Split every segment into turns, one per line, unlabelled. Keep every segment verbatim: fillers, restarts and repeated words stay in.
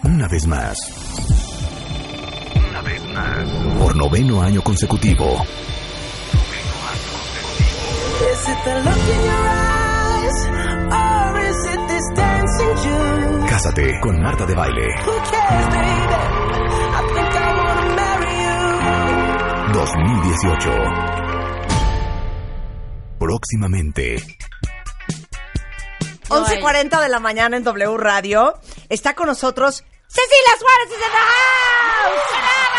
Una vez más. Una vez más. Por noveno año consecutivo.
Is it the look in your eyes, or is it this dancing June?
Cásate con Marta de Baile.
Who cares, baby? I think I wanna marry you.
dos mil dieciocho. Próximamente.
once cuarenta de la mañana en W Radio. Está con nosotros Cecilia Suárez is in the house.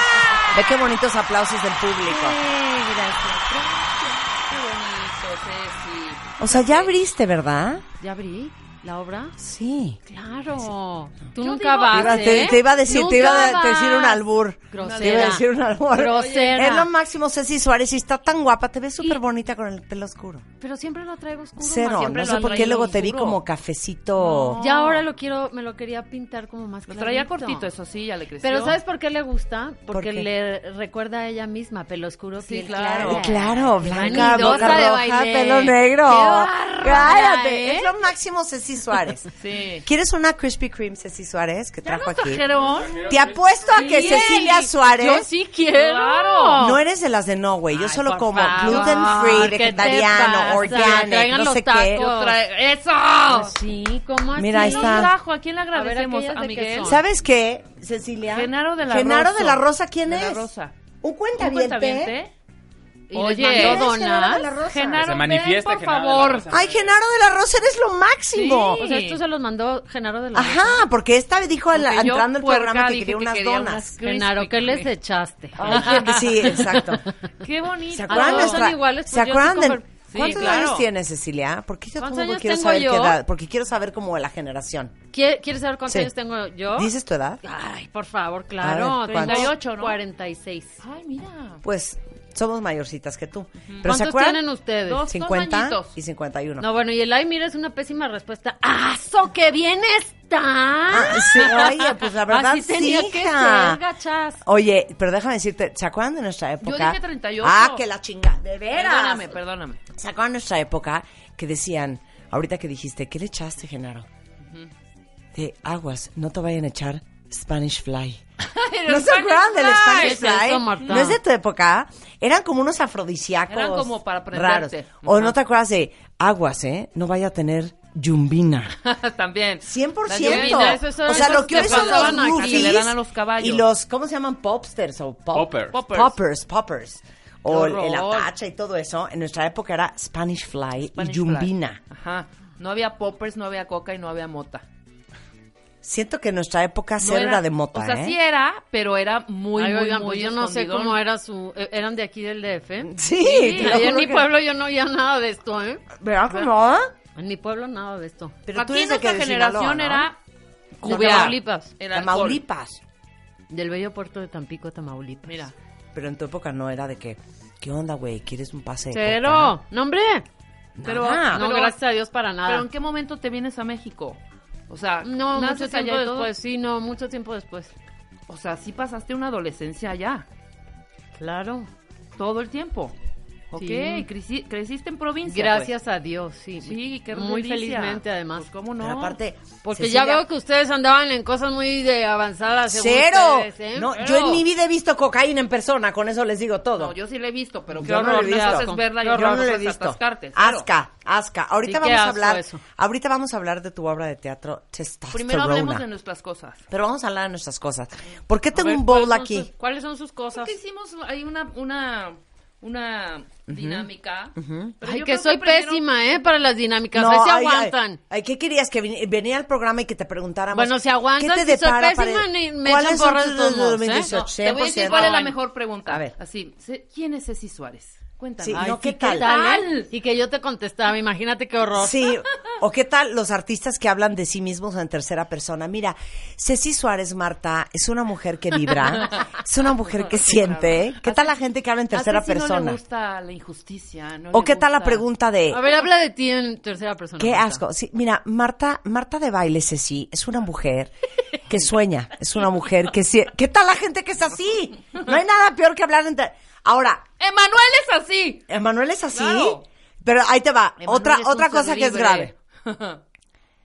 Ve qué bonitos aplausos del público.
Ay, gracias. Qué bonito, Ceci.
O sea, ya abriste, ¿verdad?
¿Ya abrí la obra?
Sí.
Claro. Tú
Yo
nunca
digo,
vas,
te, iba,
¿eh?
te, te iba a decir, te iba a
Nunca
decir un
vas.
albur.
Grosera.
Te iba a decir un albur.
Grosera.
Es lo máximo, Ceci Suárez, y está tan guapa, te ves súper bonita con el pelo oscuro.
Pero siempre lo traigo oscuro.
Cero,
ma, siempre
no
lo
sé
ha
por qué
traído
luego te vi
oscuro.
como cafecito.
Ya ahora lo quiero, me lo quería pintar como más
Lo
clarito.
traía cortito, eso sí, ya le creció.
Pero ¿sabes por qué le gusta?
¿Por
Porque
qué?
le recuerda a ella misma, pelo oscuro,
Sí,
piel
claro.
clara.
Claro, blanca,
Vanidosa
boca
de
roja,
baile.
pelo negro.
¡Qué bárbara,
Cállate,
eh!
es lo máximo, Ceci Suárez.
Sí.
¿Quieres una Krispy Kreme, Ceci Suárez, que trajo aquí?
¿Trajeron?
Te apuesto a que
Bien.
Cecilia Suárez
Yo sí quiero.
Claro.
no eres de las de no, güey. Yo
Ay,
solo
por
como
favor.
gluten free,
¿Qué te
vegetariano,
pasa?
organic,
Traigan
no
los
sé
tacos.
qué.
Trae- ¡Eso!
Sí, ¿cómo así?
Mira, ahí
¿Quién
está.
trajo? ¿A quién le
A ver,
agradecemos?
aquellas
¿A,
de
Miguel?
queso.
¿Sabes qué, Cecilia?
Genaro de la
Genaro
Rosa.
de la Rosa, ¿quién
De
es?
la Rosa.
Un
¿Un
cuentaviente.
cuentaviente?
Y
Oye,
les mandó
¿quién es Genaro de la
donas.
Rosa?
Genaro,
Se manifiesta
ven, por
Genaro de la
favor.
Rosa.
Ay, Genaro de la Rosa, eres lo máximo.
Sí.
O sea, esto se los mandó Genaro de la Rosa.
Ajá, porque esta dijo al-
Porque yo,
entrando al
puerca,
programa que
dije
quería
que
unas
quería
donas.
unas-
Genaro, ¿qué les echaste?
Ay, que- sí, exacto.
Qué bonito.
¿Se acuerdan,
Ah, no,
nuestra-
son iguales, pues
¿se
yo
acuerdan
sí
de
comer-
Sí,
cuántos
claro.
años tienes, Cecilia? Porque yo
¿Cuántos
todo
años
quiero
tengo
saber
yo?
qué edad, porque quiero saber como la generación.
¿Quie- ¿Quieres saber cuántos
Sí.
años tengo yo?
¿Dices tu edad?
Ay, por favor,
A
claro.
ver, ¿cuántos?
treinta y ocho, ¿no?
cuarenta y seis.
Ay, mira.
Pues somos mayorcitas que tú. Pero ¿se
¿Cuántos
acuerdan?
tienen ustedes?
Dos.
cincuenta
añitos.
y cincuenta y uno.
No, bueno, y el ay, mira, es una pésima respuesta. ¡Aso, qué bien está!
Ah, sí, oye, pues la verdad
Así tenía
sí,
que
hija.
ser, gachas.
Oye, pero déjame decirte, ¿se acuerdan de nuestra época?
dije treinta y ocho.
Ah, que la chinga, de veras.
Perdóname, perdóname.
¿Se acuerdan de nuestra época que decían, ahorita que dijiste, ¿qué le echaste, Genaro? De aguas, no te vayan a echar Spanish Fly. ¿No se acuerdan del Spanish
¿Qué es
Fly?
eso, Marta?
¿No es de tu época? Eran como unos afrodisíacos
Eran como para
raros.
prenderte.
O
Ajá.
no te acuerdas de aguas, ¿eh? No vaya a tener yumbina.
También.
cien por
La
ciento.
yumbina,
eso- eso-
O sea,
eso
lo que
te
hoy son los
pasaban aquí.
groupies
Que le dan a los caballos.
y los, ¿cómo se llaman? Popsters o pop-
Poppers.
Poppers.
Poppers, poppers. O
Qué
el, el
horror.
atacha y todo eso. En nuestra época era Spanish Fly
Spanish
y yumbina.
Fly. Ajá. No había poppers, no había coca y no había mota.
Siento que en nuestra época
No
cero era, de mota,
O sea,
¿eh?
sí era, pero era muy,
Ay,
muy,
oigan,
muy
pues yo no sé
escondidón.
cómo era su... eh, ¿Eran de aquí del D F?
Sí,
Sí,
te lo
ahí en
juro
mi
que-
pueblo yo no oía nada de esto, ¿eh?
¿Verdad que no?
En mi pueblo nada de esto.
Pero tú
Aquí
eres de que
nuestra
de
generación
Sinaloa, ¿no?
era
De
cubear.
Tamaulipas.
Era alcohol.
Tamaulipas.
Del bello puerto de Tampico, Tamaulipas.
Mira.
Pero en tu época no era de que, ¿qué onda, güey? ¿Quieres un pase de
Cero.
coca?
No, hombre.
Pero,
Nada.
No,
pero-
gracias a Dios para nada.
Pero ¿en qué momento te vienes a México? O sea,
No, mucho
naces
tiempo
allá y todo.
después, sí, no, mucho tiempo después.
O sea, sí pasaste una adolescencia allá.
Claro.
Todo el tiempo. Ok,
Sí.
creci- creciste en provincia.
Gracias a Dios, sí.
Pues. Sí, qué
Muy
delicia.
felizmente, además.
Pues, ¿cómo no?
Pero aparte,
Porque
Cecilia,
ya veo que ustedes andaban en cosas muy de avanzadas. según
¡Cero!
ustedes, ¿eh?
No,
Cero.
yo en mi vida he visto cocaína en persona, con eso les digo todo.
No, yo sí la he visto, pero qué
Yo no
horror.
lo he
Me
visto.
haces verla y
Yo
yo
no lo he visto.
atascarte. Cero.
Asca, asca. Ahorita
Sí, qué
vamos a
asco
hablar.
eso.
Ahorita vamos a hablar de tu obra de teatro Testosterona.
Primero hablemos de nuestras cosas.
Pero vamos a hablar de nuestras cosas. ¿Por qué
A
tengo
ver,
un bowl
¿cuáles son
aquí?
sus- ¿Cuáles son sus cosas?
Porque hicimos ahí una, una, una dinámica. Pero
Ay,
yo
que
creo
soy
primero-
pésima, ¿eh? Para las dinámicas. Ahí se
ay,
aguantan.
Ay, ay, ¿qué querías? Que vin- venía al programa y que te preguntáramos.
Bueno, si aguantan,
¿qué te
si soy
depara
pésima,
para-
ni me
¿Cuáles
echan
son
porras de
tus
todos modos,
dos mil
¿eh?
dieciocho?
No, te voy a decir
cien por ciento.
cuál es la
Bueno.
mejor pregunta.
A ver.
Así, sé- ¿quién es Ceci Suárez? Cuéntame.
Sí,
Ay,
no,
sí,
¿qué
¿qué
tal?
tal, eh? Y que yo te contestaba, imagínate qué horror.
Sí, o qué tal los artistas que hablan de sí mismos en tercera persona. Mira, Ceci Suárez, Marta, es una mujer que vibra, es una mujer que siente. ¿Qué tal la gente que habla en tercera
A Ceci no
persona?
le gusta la injusticia. No
¿O
le
qué tal la
gusta-
pregunta de
A ver, habla de ti en tercera persona.
qué
Marta.
asco? Sí, mira, Marta, Marta de Baile, Ceci, es una mujer que sueña, es una mujer que sie- ¿Qué tal la gente que es así? No hay nada peor que hablar entre... Ahora,
¡Emanuel es así!
¿Emanuel es así?
Claro.
Pero ahí te va,
Emanuel
otra
es un
otra
ser
cosa que es
libre.
grave.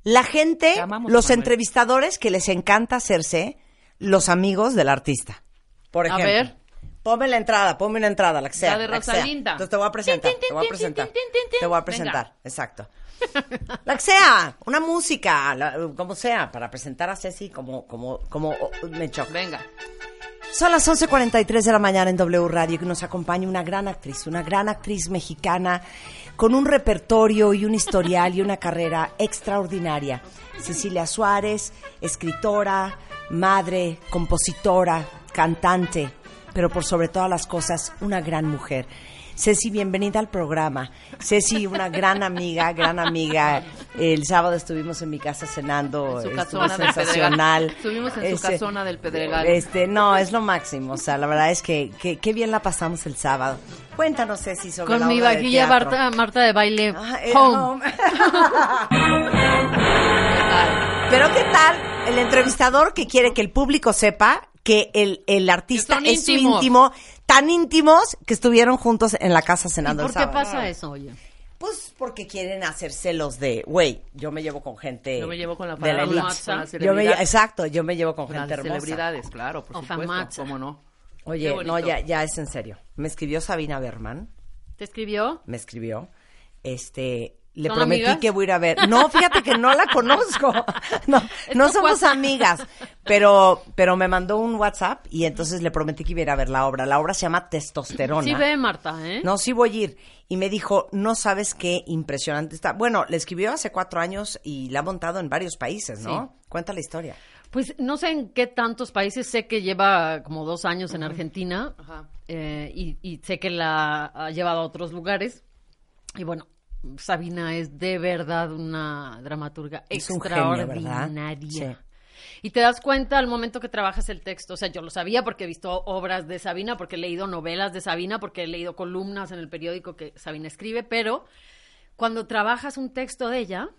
La gente,
Te amamos,
los
Manuel.
entrevistadores que les encanta hacerse los amigos del artista. Por
A
ejemplo.
ver.
Ponme la entrada, ponme una entrada, la que sea.
La de
la que sea.
Rosalinda.
Entonces te voy a presentar,
Tin, tin,
te voy a
tin,
presentar.
tin, tin, tin, tin.
Te voy a
Venga.
presentar, exacto. La que sea, una música, la- como sea, para presentar a Ceci como, como, como oh, me choca.
Venga.
Son las once cuarenta y tres de la mañana en W Radio que nos acompaña una gran actriz, una gran actriz mexicana con un repertorio y un historial y una carrera extraordinaria. Cecilia Suárez, escritora, madre, compositora, cantante, pero por sobre todas las cosas, una gran mujer. Ceci, bienvenida al programa. Ceci, una gran amiga, gran amiga. El sábado estuvimos en mi casa cenando,
En su
estuvo
casona del
sensacional.
Pedregal. Estuvimos en su casona del Pedregal.
Este, no, es lo máximo. O sea, la verdad es que que- qué bien la pasamos el sábado. Cuéntanos, Ceci, sobre
Con
la
mi
obra de
vajilla
teatro.
Marta, Marta de baile.
Ah, eh,
home.
home. Pero ¿qué tal el entrevistador que quiere que el público sepa que el, el artista
Que son
es su
íntimos.
íntimo, tan íntimos que estuvieron juntos en la casa
¿Y
cenando
por
el
qué
sábado?
pasa eso, oye?
Pues porque quieren hacer celos de, güey, yo me llevo con gente
Yo me llevo con la
de la
farándula,
elite.
con la
Yo me,
celebridad.
exacto, yo me llevo con
Con
gente
las
hermosa.
celebridades, claro, por
O
supuesto.
famosa.
¿Cómo no?
Oye,
Qué bonito.
no, ya, ya es en serio. Me escribió Sabina Berman,
¿Te escribió?
me escribió, este, le
¿Son
prometí
amigas?
que voy a ir a ver. No, fíjate que no la conozco. No, no
tu
somos
WhatsApp.
amigas, pero, pero me mandó un WhatsApp y entonces le prometí que iba a ir a ver la obra. La obra se llama Testosterona.
Sí ve, Marta, ¿eh?
No, sí voy a ir. Y me dijo, no sabes qué impresionante está. Bueno, le escribió hace cuatro años y la ha montado en varios países, ¿no? Cuenta la historia.
Pues no sé en qué tantos países, sé que lleva como dos años en Argentina
Ajá.
eh, y, y sé que la ha llevado a otros lugares. Y bueno, Sabina es de verdad una dramaturga
Es un genio, ¿verdad?
extraordinaria.
Sí.
Y te das cuenta al momento que trabajas el texto. O sea, yo lo sabía porque he visto obras de Sabina, porque he leído novelas de Sabina, porque he leído columnas en el periódico que Sabina escribe, pero cuando trabajas un texto de ella,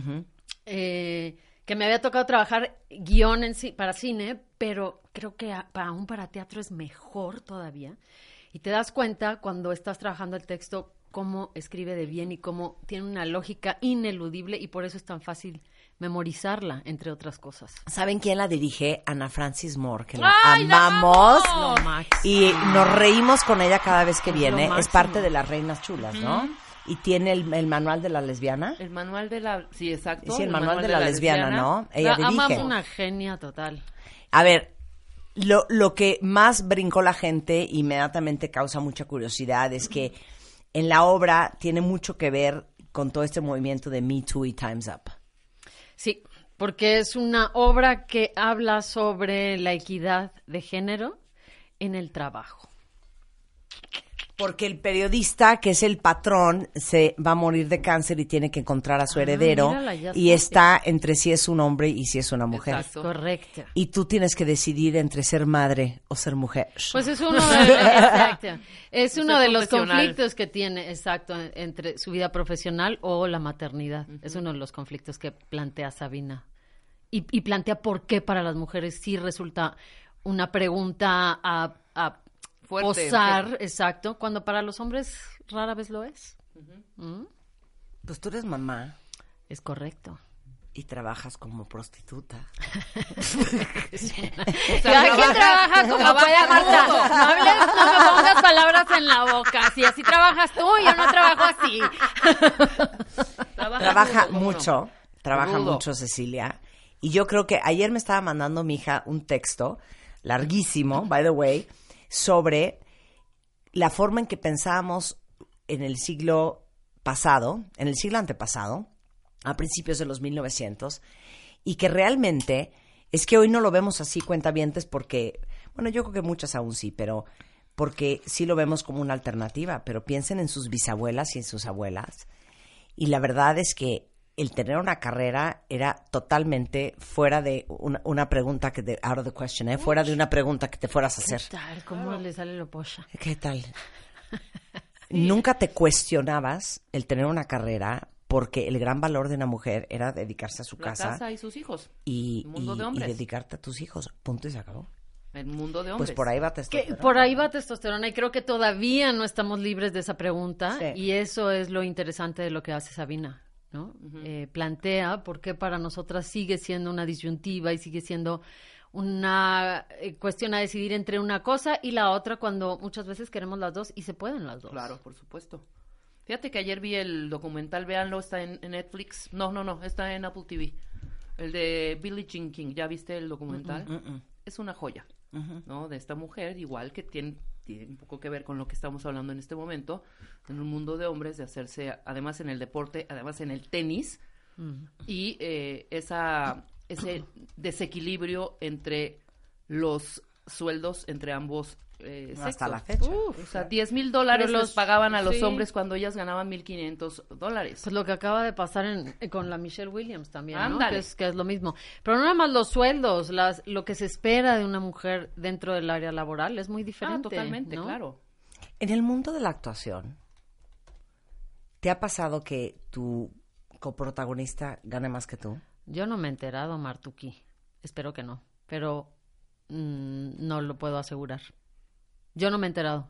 eh, que me había tocado trabajar guión en ci- para cine, pero creo que a- para, aún para teatro es mejor todavía. Y te das cuenta cuando estás trabajando el texto cómo escribe de bien y cómo tiene una lógica ineludible y por eso es tan fácil memorizarla, entre otras cosas.
¿Saben quién la dirige? Ana Francis Moore, que la
¡Ay, la
amamos.
amamos!
Lo máximo.
Y nos reímos con ella cada vez que
Es lo
viene. Es
máximo.
parte de las reinas chulas, ¿no? Y tiene el, el manual de la lesbiana.
El manual de la... Sí, exacto.
Sí, el manual de la lesbiana, ¿no? Ella
La
dirige.
amamos, una genia total.
A ver, lo, lo que más brincó la gente, inmediatamente causa mucha curiosidad, es que en la obra tiene mucho que ver con todo este movimiento de Me Too y Time's Up.
Sí, porque es una obra que habla sobre la equidad de género en el trabajo.
Porque el periodista, que es el patrón, se va a morir de cáncer y tiene que encontrar a su
Ah,
heredero
mírala, ya
y
está.
está entre si es un hombre y si es una mujer.
Exacto.
Correcto.
Y tú tienes que decidir entre ser madre o ser mujer.
Pues es uno de, exacto. Es
Ser
uno de los
profesional.
conflictos que tiene, exacto, entre su vida profesional o la maternidad. Es uno de los conflictos que plantea Sabina. Y, y plantea por qué para las mujeres sí resulta una pregunta a, a
Fuerte,
posar,
fuerte.
exacto, cuando para los hombres rara vez lo es. ¿Mm?
Pues tú eres mamá
Es correcto.
y trabajas como prostituta.
O sea,
Cada quien trabaja como
trabaja
pueda, Marta.
rudo.
No hables, no me pongas palabras en la boca. Si así trabajas tú, yo no trabajo así.
Trabaja,
Trabaja
rudo, ¿cómo no?
mucho, trabaja
Rudo.
mucho Cecilia. Y yo creo que ayer me estaba mandando mi hija un texto larguísimo, by the way, sobre la forma en que pensábamos en el siglo pasado, en el siglo antepasado, a principios de los mil novecientos, y que realmente es que hoy no lo vemos así, cuentavientes, porque, bueno, yo creo que muchas aún sí, pero porque sí lo vemos como una alternativa, pero piensen en sus bisabuelas y en sus abuelas, y la verdad es que el tener una carrera era totalmente fuera de una, una pregunta que te, out of the question, ¿eh? Fuera de una pregunta que te fueras a hacer.
Tal, ¿cómo le sale lo pocha?
¿Qué tal? Nunca te cuestionabas el tener una carrera porque el gran valor de una mujer era dedicarse a su
La
casa,
casa y sus hijos.
y,
El mundo
y-
de
y
hombres.
dedicarte a tus hijos. Punto y se acabó.
El mundo de hombres.
Pues por ahí va
Que
testosterona.
por ahí va testosterona y creo que todavía no estamos libres de esa pregunta
Sí.
y eso es lo interesante de lo que hace Sabina. ¿no? Uh-huh. Eh, plantea por qué para nosotras sigue siendo una disyuntiva y sigue siendo una eh, cuestión a decidir entre una cosa y la otra cuando muchas veces queremos las dos y se pueden las dos.
Claro, por supuesto. Fíjate que ayer vi el documental, véanlo, está en, en Netflix. No, no, no, está en Apple T V. El de Billie Jean King, ¿ya viste el documental? Uh-uh, uh-uh. Es una joya, uh-huh. ¿no? De esta mujer, igual que tiene, tiene un poco que ver con lo que estamos hablando en este momento, en un mundo de hombres, de hacerse, además en el deporte, además en el tenis, uh-huh. y eh, esa... ese desequilibrio entre los sueldos entre ambos eh, sexos.
Hasta la fecha.
Uf, o sea, diez mil dólares los pagaban a los sí. hombres cuando ellas ganaban mil quinientos dólares.
Pues lo que acaba de pasar en, con la Michelle Williams también, ¿no? Que es, que es lo mismo. Pero no nada más los sueldos, las, lo que se espera de una mujer dentro del área laboral es muy diferente.
Ah, totalmente,
¿no?
Claro.
En el mundo de la actuación, ¿te ha pasado que tu coprotagonista gane más que tú?
Yo no me he enterado, Martuki. Espero que no. Pero mmm, no lo puedo asegurar. Yo no me he enterado.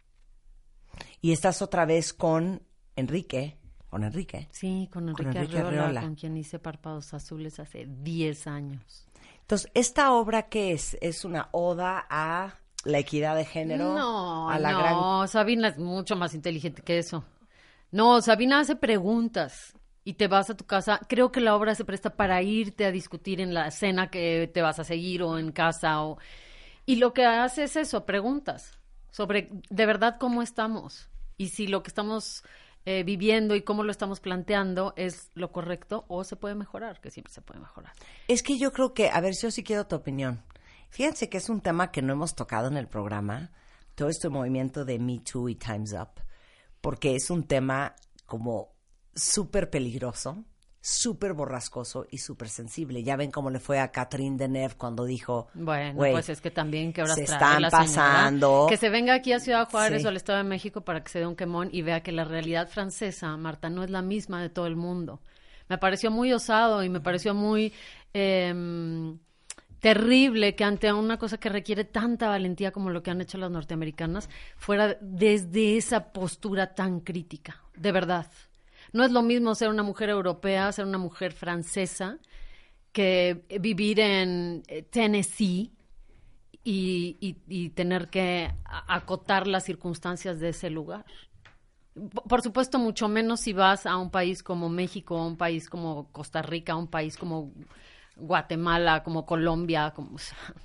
Y estás otra vez con Enrique. ¿Con Enrique?
Sí, con Enrique, con Enrique Arreola, Arreola, con quien hice Párpados Azules hace diez años.
Entonces, ¿esta obra qué es? ¿Es una oda a la equidad de género?
No,
a la
no.
Gran...
Sabina es mucho más inteligente que eso. No, Sabina hace preguntas. Y te vas a tu casa. Creo que la obra se presta para irte a discutir en la cena que te vas a seguir o en casa. O... Y lo que hace es eso, preguntas sobre de verdad cómo estamos. Y si lo que estamos eh, viviendo y cómo lo estamos planteando es lo correcto o se puede mejorar, que siempre se puede mejorar.
Es que yo creo que, a ver, yo sí quiero tu opinión. Fíjense que es un tema que no hemos tocado en el programa, todo este movimiento de Me Too y Time's Up, porque es un tema como súper peligroso, súper borrascoso y súper sensible. Ya ven cómo le fue a Catherine Deneuve cuando dijo...
Bueno, pues es que también que ahora
se
trae
están
la
pasando.
Señora, que se venga aquí a Ciudad Juárez
sí.
o al Estado de México para que se dé un quemón y vea que la realidad francesa, Marta, no es la misma de todo el mundo. Me pareció muy osado y me pareció muy... Eh, terrible que ante una cosa que requiere tanta valentía como lo que han hecho las norteamericanas, fuera desde esa postura tan crítica, de verdad. No es lo mismo ser una mujer europea, ser una mujer francesa, que vivir en Tennessee y, y, y tener que acotar las circunstancias de ese lugar. Por supuesto, mucho menos si vas a un país como México, a un país como Costa Rica, a un país como Guatemala, como Colombia, como...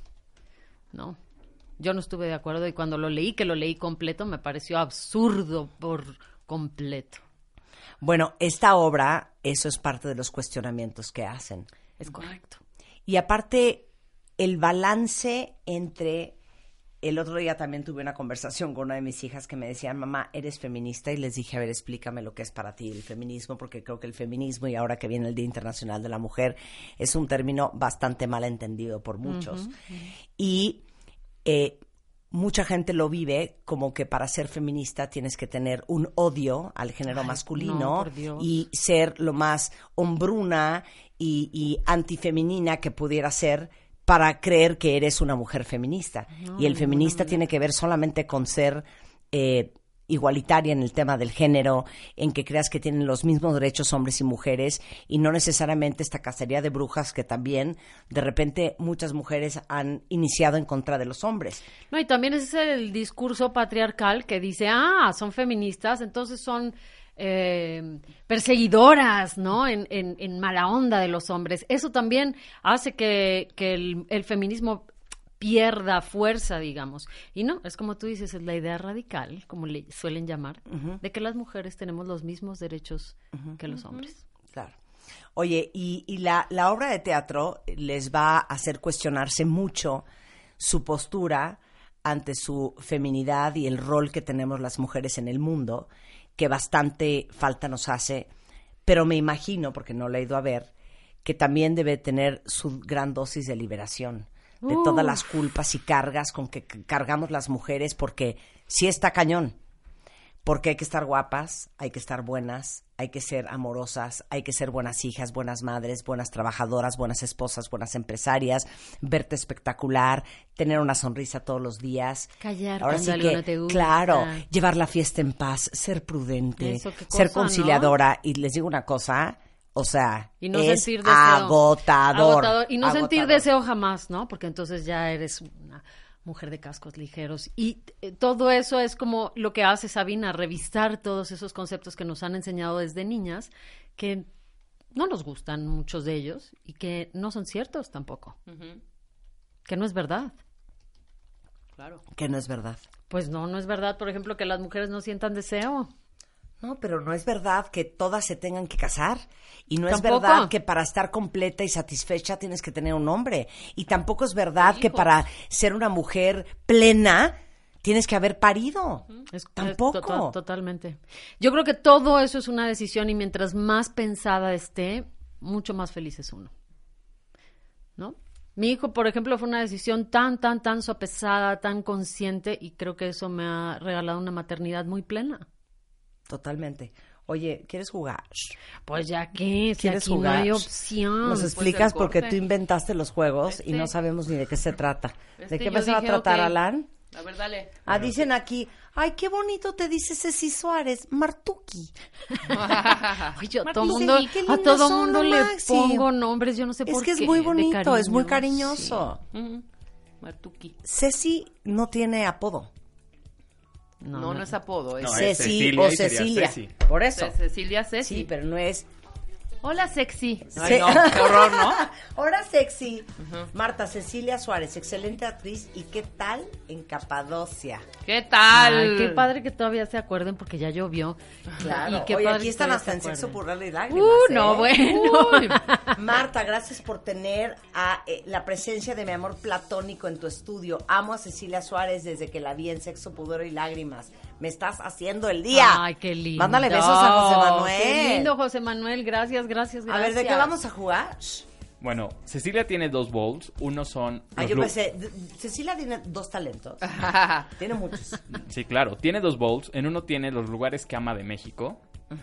No, yo no estuve de acuerdo y cuando lo leí, que lo leí completo, me pareció absurdo por completo.
Bueno, esta obra, eso es parte de los cuestionamientos que hacen.
Es correcto.
Y aparte, el balance entre... El otro día también tuve una conversación con una de mis hijas que me decían, mamá, ¿eres feminista? Y les dije, a ver, explícame lo que es para ti el feminismo, porque creo que el feminismo, y ahora que viene el Día Internacional de la Mujer, es un término bastante mal entendido por muchos. Uh-huh. Y eh, mucha gente lo vive como que para ser feminista tienes que tener un odio al género Ay, masculino
no,
y ser lo más hombruna y, y antifeminina que pudiera ser para creer que eres una mujer feminista. No, y el feminista no, tiene que ver solamente con ser eh, igualitaria en el tema del género, en que creas que tienen los mismos derechos hombres y mujeres, y no necesariamente esta cacería de brujas que también, de repente, muchas mujeres han iniciado en contra de los hombres.
No, y también ese es el discurso patriarcal que dice, ah, son feministas, entonces son... Eh, perseguidoras, ¿no? En, en, en mala onda de los hombres. Eso también hace que, que el, el feminismo pierda fuerza, digamos. Y no, es como tú dices, es la idea radical, como le suelen llamar, uh-huh. de que las mujeres tenemos los mismos derechos uh-huh. que los hombres.
Claro. Oye, y, y la, la obra de teatro les va a hacer cuestionarse mucho su postura ante su feminidad y el rol que tenemos las mujeres en el mundo, que bastante falta nos hace, pero me imagino, porque no la he ido a ver, que también debe tener su gran dosis de liberación de uh. todas las culpas y cargas con que cargamos las mujeres, porque sí está cañón, porque hay que estar guapas, hay que estar buenas, hay que ser amorosas, hay que ser buenas hijas, buenas madres, buenas trabajadoras, buenas esposas, buenas empresarias, verte espectacular, tener una sonrisa todos los días.
Callar
Ahora
cuando
sí que,
algo no te gusta.
Claro, llevar la fiesta en paz, ser prudente,
Eso, qué cosa,
ser conciliadora.
¿no?
Y les digo una cosa, O sea,
Y no
es
sentir deseo.
agotador.
Agotador. Y no sentir
agotador.
deseo jamás, ¿no? Porque entonces ya eres una mujer de cascos ligeros. Y eh, todo eso es como lo que hace Sabina, revisar todos esos conceptos que nos han enseñado desde niñas, que no nos gustan muchos de ellos y que no son ciertos tampoco.
Ujú.
Que no es verdad.
Claro.
Que no es verdad.
Pues no, no es verdad, por ejemplo, que las mujeres no sientan deseo.
No, pero no es verdad que todas se tengan que casar. Y no
Tampoco.
es verdad que para estar completa y satisfecha tienes que tener un hombre. Y tampoco es verdad que
Hijos.
para ser una mujer plena tienes que haber parido.
Es,
Tampoco.
es to- totalmente. Yo creo que todo eso es una decisión y mientras más pensada esté, mucho más feliz es uno. ¿No? Mi hijo, por ejemplo, fue una decisión tan, tan, tan sopesada, tan consciente y creo que eso me ha regalado una maternidad muy plena.
Totalmente. Oye, ¿quieres jugar?
Pues ya que, si
¿Quieres
aquí
jugar?
no hay opción.
Nos
Después
explicas
del
porque
corte.
tú inventaste los juegos y
Este.
no sabemos ni de qué se trata.
Este,
¿De qué
yo
vas a
dije,
tratar,
ok.
Alan?
A ver, dale.
Ah, dicen aquí, ay, qué bonito te dice Ceci Suárez, Martuki.
Ay, yo a todo
Martín,
mundo,
sí, qué
a
lindos
todo
son,
mundo
no,
le
Maxi.
pongo nombres, yo no sé
Es
por
que
qué.
es muy
de
bonito, es muy
cariño,
cariñoso.
Ujú. Martuki.
Ceci no tiene apodo.
sí.
No, no, es apodo. Es
No,
Ceci
es Cecilia
o
y sería
Cecilia.
Ceci.
Por eso.
Ce- Cecilia Ceci.
Sí, pero no es.
Hola, sexy.
Ce-
Ay, no, qué horror, ¿no?
Ahora sexy. Marta Cecilia Suárez, excelente actriz. ¿Y qué tal en Capadocia?
¿Qué tal?
Ay, qué padre que todavía se acuerden porque ya llovió.
Claro.
Y qué
Oye,
padre
aquí
que
están
todavía
hasta
se
en sexo,
acuerden.
burlarle y lágrimas.
Uh,
¿eh?
no, bueno.
Uy.
Marta, gracias por tener a, eh, la presencia de mi amor platónico en tu estudio. Amo a Cecilia Suárez desde que la vi en Sexo, Pudor y Lágrimas. Me estás haciendo el día.
Ay, qué lindo.
Mándale besos a José Manuel.
Qué lindo, José Manuel. Gracias, gracias,
A
gracias.
ver, ¿de qué vamos a jugar?
Bueno, Cecilia tiene dos bowls. Uno son...
Ah,
los
yo
lu-
pensé, d- Cecilia tiene dos talentos. Tiene muchos.
Sí, claro. Tiene dos bowls. En uno tiene los lugares que ama de México.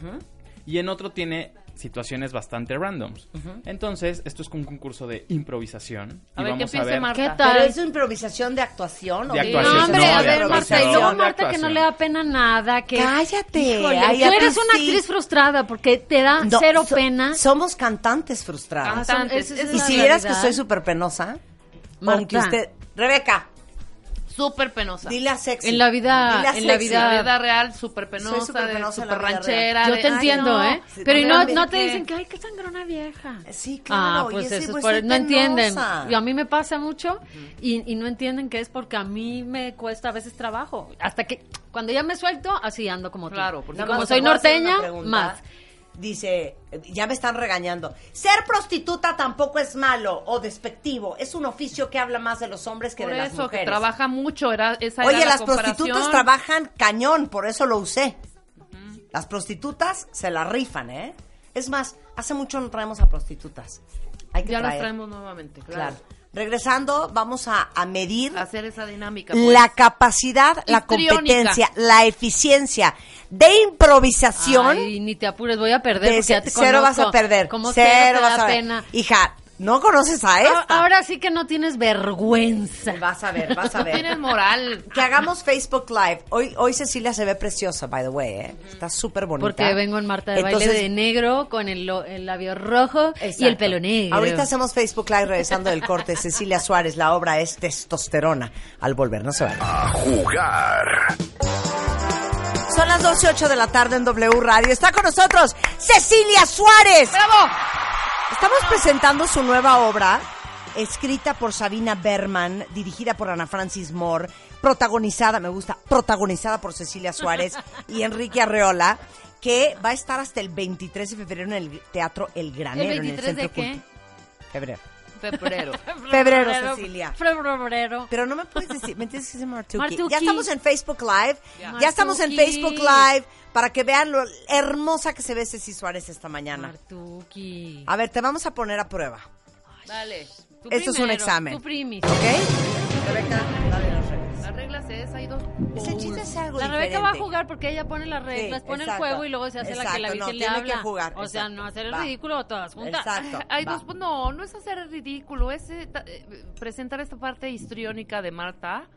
Y en otro tiene situaciones bastante randoms. Entonces, esto es un concurso de improvisación.
A
y
ver, que
vamos a
empiece
ver...
Marta.
¿Qué tal?
¿Pero es improvisación de actuación?
De
o
actuación,
No, hombre,
no,
a
de
ver, Marta, y
actuación.
luego
De
Marta que
actuación.
no le da pena nada, que...
Cállate.
Híjole,
Ay,
tú
a ti
eres una
sí.
actriz frustrada porque te da
No,
cero
so-
pena.
Somos cantantes frustradas.
Cantantes.
Esa es
Y
la
si vieras que
realidad.
soy súper penosa,
Marta.
aunque usted... Rebeca,
Súper penosa.
dile a sexy.
En la vida-
Dile a
en la
sexy.
vida-
La vida real, súper penosa,
Soy súper
de-
penosa en la
súper
vida
ranchera.
Yo
de,
te
ay,
entiendo,
no.
¿eh?
Sí,
Pero y no,
realmente
no te
que-
dicen que, ay, qué sangrona vieja.
Sí, claro.
Ah, pues
oye, sí,
eso
pues
es por...
soy
No entienden.
penosa.
Y a mí me pasa mucho y, y no entienden que es porque a mí me cuesta a veces trabajo. Hasta que cuando ya me suelto, así ando como tú.
Claro, porque
Y
Nada
como
más
soy
te voy a hacer una
norteña,
pregunta.
más.
Dice, ya me están regañando. Ser prostituta tampoco es malo o despectivo. Es un oficio que habla más de los hombres que
Por
de las
eso,
mujeres.
que trabaja mucho, era, esa era
Oye,
la
las
comparación.
prostitutas trabajan cañón, por eso lo usé. Las prostitutas se la rifan, ¿eh? Es más, hace mucho no traemos a prostitutas. Hay que
Ya las
traer.
traemos nuevamente, claro.
Claro. Regresando, vamos a, a medir
Hacer esa dinámica. pues.
la capacidad, la
Histriónica.
competencia, la eficiencia de improvisación.
Ay, ni te apures, voy a perder
de
porque ya te
cero vas
conozco.
a perder.
Como
cero
cero te
vas
da
a ver.
pena.
Hija, ¿no conoces a esta?
A- Ahora sí que no tienes vergüenza.
Vas a ver, vas a
No
ver.
tienes moral.
Que hagamos Facebook Live. Hoy, hoy Cecilia se ve preciosa, by the way, ¿eh? Está súper bonita.
Porque vengo en Marta de
Entonces,
baile de negro con el, lo- el labio rojo y el
exacto.
pelo negro.
Ahorita hacemos Facebook Live regresando del corte. Cecilia Suárez, la obra es Testosterona. Al volver, no se vayan.
A jugar.
Son las doce y ocho de la tarde en W Radio. Está con nosotros Cecilia Suárez.
¡Bravo!
Estamos presentando su nueva obra, escrita por Sabina Berman, dirigida por Ana Francis Moore, protagonizada, me gusta, protagonizada por Cecilia Suárez y Enrique Arreola, que va a estar hasta el veintitrés de febrero en el Teatro El Granero.
¿El
en el
veintitrés de
Centro
qué?
Cultu- Febrero.
Febrero.
Febrero, Cecilia.
Febrero.
Pero no me puedes decir, me tienes que decir Martuki.
Martuki.
Ya estamos en Facebook Live.
Ya.
Ya estamos en
Martuki.
Facebook Live para que vean lo hermosa que se ve Ceci Suárez esta mañana.
Martuki.
A ver, te vamos a poner a prueba.
Dale.
Tú
Esto es un
primero,
examen.
Tú primis.
¿Ok? Rebeca, dale las reglas.
Las reglas es, hay dos.
Ese chiste es algo
La
diferente.
Rebeca va a jugar porque ella pone las reglas,
Sí,
pone
exacto.
el juego y luego se hace la que la
Exacto, no,
Virgen le
tiene
habla.
que jugar,
O sea,
exacto.
no hacer el
Va.
ridículo todas juntas.
Exacto.
Hay
va.
dos, no, no es hacer el ridículo, es eh, ta- eh, presentar esta parte histriónica de Marta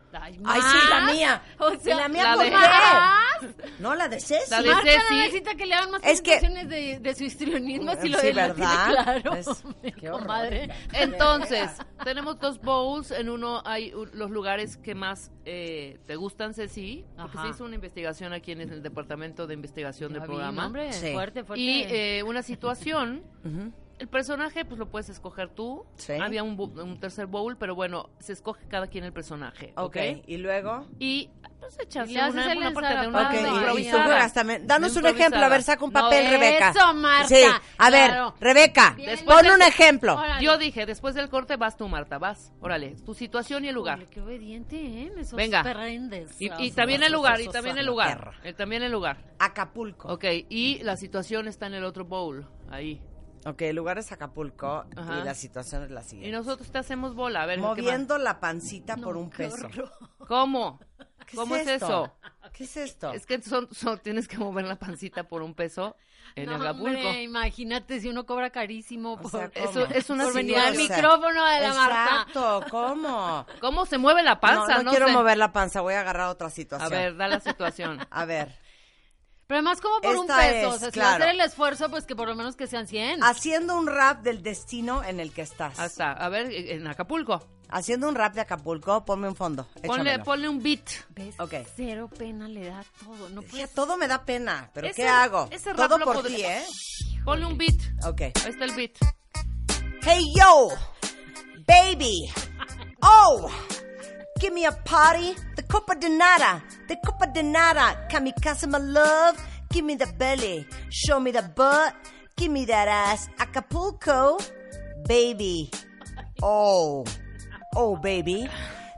Ay,
Ay, sí, la
¿más?
mía.
O sea,
¿Y la mía
la
por
de-
qué?
¿más?
No, la de Ceci.
La de
Marta
Ceci.
necesita que le hagan más
Es que-
presentaciones de, de su histrionismo si lo
Sí,
de él lo tiene
¿verdad?
claro.
Es-
mi
qué horror.
comadre.
Entonces, tenemos dos bowls. En uno hay u- los lugares que más eh, te gustan, Ceci. Porque
Ajá.
se hizo una investigación aquí en el Departamento de Investigación
Ya
del
vi,
programa.
hombre,
Sí.
fuerte, fuerte.
Y eh, una situación.
Ujú.
El personaje, pues lo puedes escoger tú.
Sí.
Había un, bo- un tercer bowl, pero bueno, se escoge cada quien el personaje. ¿Ok?
Ok, y luego...
Y pues echas
Y le haces
una,
el
una parte de
ensarapado.
una
Ok, y- y, tú
improvisada.
juegas también. Danos
Una
un ejemplo, a ver,
improvisada.
saca un
No,
papel, Rebeca.
eso, Marta,
Sí, a ver,
claro.
Rebeca,
Bien.
pon
del-
un ejemplo.
Órale.
Yo dije, después del corte vas tú, Marta, vas. Órale, tu situación y el lugar.
Híjole, qué obediente, ¿eh? Me sos
Venga.
perrendes.
Y, y también el lugar, y también el lugar. Eh, también el lugar.
Acapulco.
Ok, y la situación está en el otro bowl, ahí.
Ok, el lugar es Acapulco
Ajá.
y la situación es la
Y
siguiente.
nosotros te hacemos bola, a ver. ¿qué
Moviendo la pancita por un
qué
peso.
horror.
más? ¿Cómo?
¿Qué
¿Cómo es,
esto?
eso?
¿Qué es esto?
Es que son, son- tienes que mover la pancita por un peso en
No,
Acapulco.
hombre, imagínate si uno cobra carísimo
O
por,
sea, ¿cómo?
Eso es una
por venir
situación.
al micrófono de la Marta.
Exacto, ¿cómo?
¿Cómo se mueve la panza?
no, no, quiero
sé.
mover la panza, voy a agarrar otra
A
situación.
ver, da la situación.
A ver,
Pero además como por un
Esta
peso,
es,
o sea, si
claro.
va a hacer el esfuerzo, pues que por lo menos que sean cien.
haciendo un rap del destino en el que estás.
Hasta, a ver, en Acapulco.
Haciendo un rap de Acapulco, ponme un fondo.
Ponle,
échamelo.
ponle un beat.
¿Ves?
Ok.
Cero pena le da todo. No
Ya,
puedes...
todo me da pena, pero
Ese-
¿qué hago?
ese rap
Todo
lo
por
podría-
ti, ¿eh?
Ponle un beat.
Ok.
Ahí está el beat.
Hey, yo, baby. Oh, give me a party. The copa de nada. The copa de nada. Kamikaze, my love. Give me the belly. Show me the butt. Give me that ass. Acapulco, baby. Oh, oh, baby.